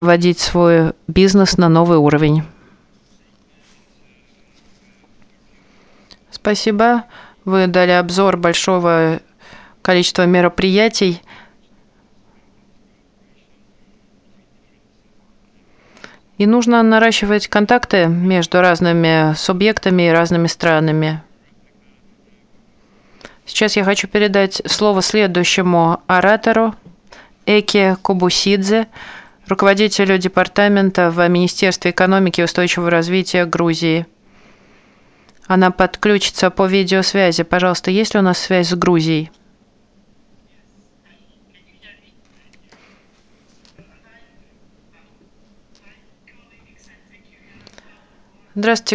вводить свой бизнес на новый уровень. Спасибо. Вы дали обзор большого количества мероприятий. И нужно наращивать контакты между разными субъектами и разными странами. Сейчас я хочу передать слово следующему оратору, Эке Кобусидзе, руководителю департамента в Министерстве экономики и устойчивого развития Грузии. Она подключится по видеосвязи. Пожалуйста, есть ли у нас связь с Грузией? Здравствуйте,